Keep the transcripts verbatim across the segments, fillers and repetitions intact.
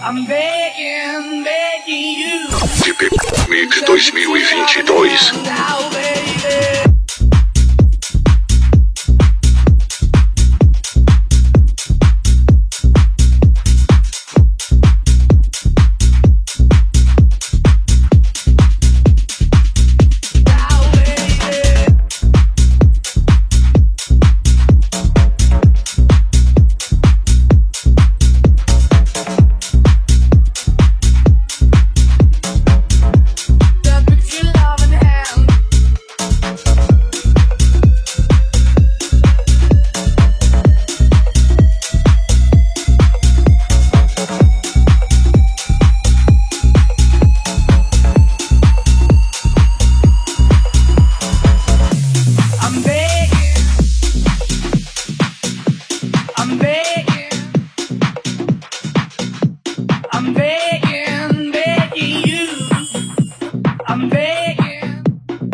I'm begging, begging you. Mix dois mil e vinte e dois. Now, baby. I'm begging, I'm begging, begging you. I'm begging,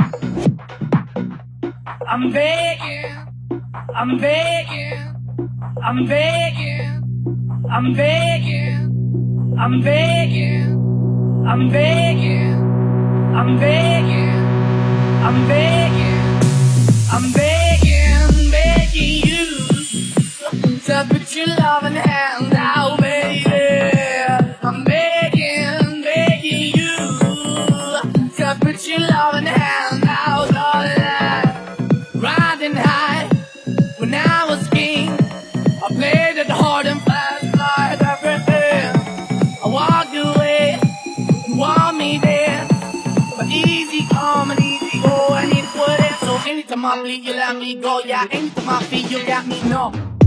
I'm begging, I'm begging, I'm begging, I'm begging, I'm begging, I'm begging, I'm begging, I'm begging, I'm begging, begging you. So put your loving hand out, baby. I'm begging, begging you. So put your loving hand out, all that. Riding high when I was king. I played it hard and fast like everything. I walked away, you want me there. But easy come and easy go, and it wouldn't. So anytime I leave, you let me go. Yeah, anytime I feel, you got me, no.